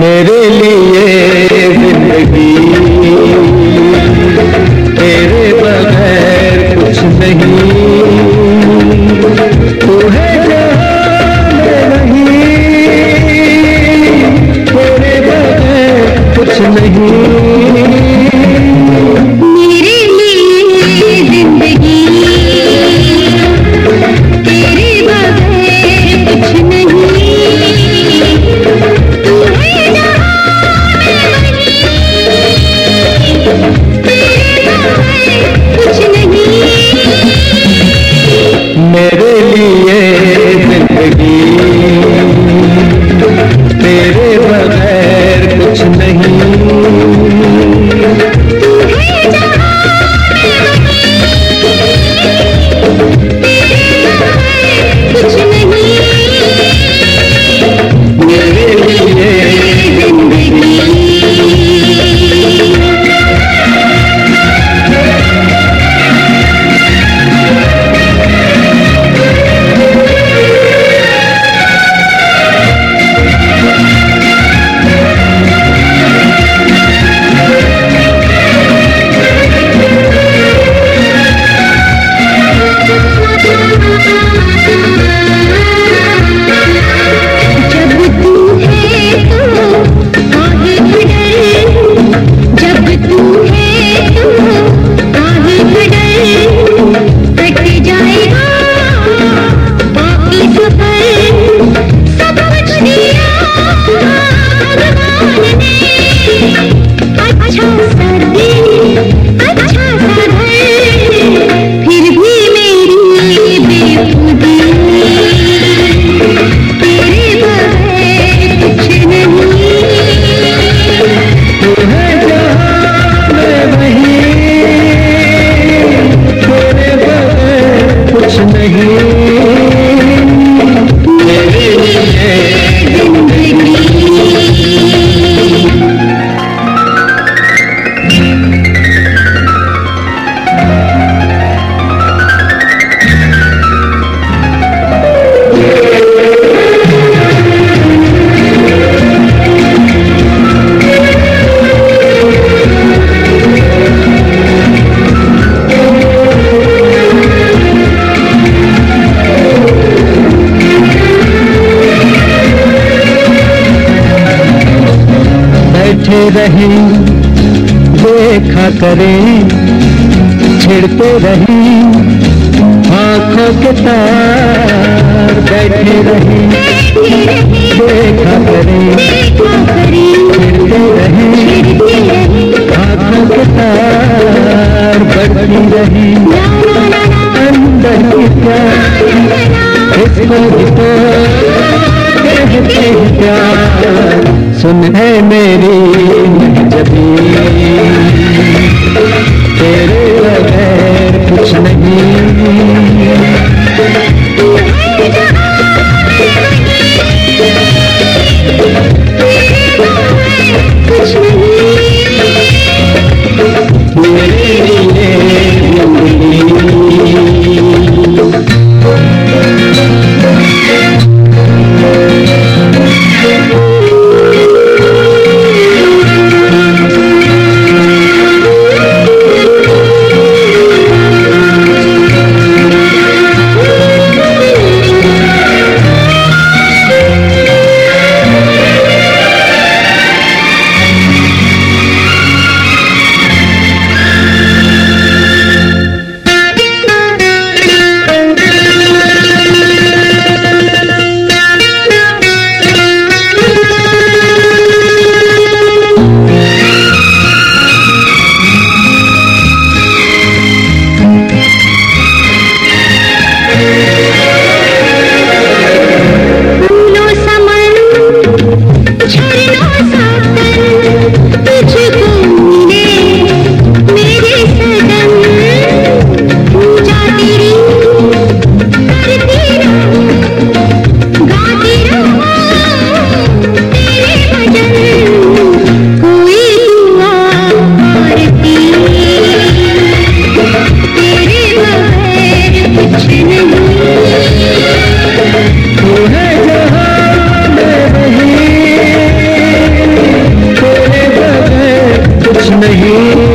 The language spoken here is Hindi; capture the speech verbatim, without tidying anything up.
मेरे लिए जिंदगी तेरे बगैर कुछ नहीं, तू है जहां में नहीं, तेरे बगैर कुछ नहीं। मेरे लिए जिंदगी तेरे बगैर कुछ नहीं, तू है जहां में नहीं, तेरे बगैर कुछ नहीं। मेरे लिए जिंदगी तेरे बगैर कुछ नहीं, तू है जहां में कुछ नहीं। मेरे लिए जिंदगी। जब तू है तो आगे बढ़, जब तू है तो आगे बढ़, कट जाएगा बाकी सफर, सब कुछ दिया भगवान ने, अच्छा सा दिल, अच्छा सा घर, फिर भी मेरी बेखुदी, तेरे बगैर कुछ नहीं। तू है जहां में वहीं, तेरे बगैर कुछ नहीं। मेरे लिए जिंदगी बैठे रहे देखा करें, छिड़ते रहे आंखों के तार, बैठे रहे देखा करें, छिड़ते रहे आंखों के तार, बढ़ती रही अंदर की प्यार, इसको भी तो कहते हैं प्यार। सुन है मेरी जबी, तेरे बगैर कुछ नहीं। तू है जहां में तेरे बगैर कुछ नहीं। मेरे लिए जिंदगी। नहीं।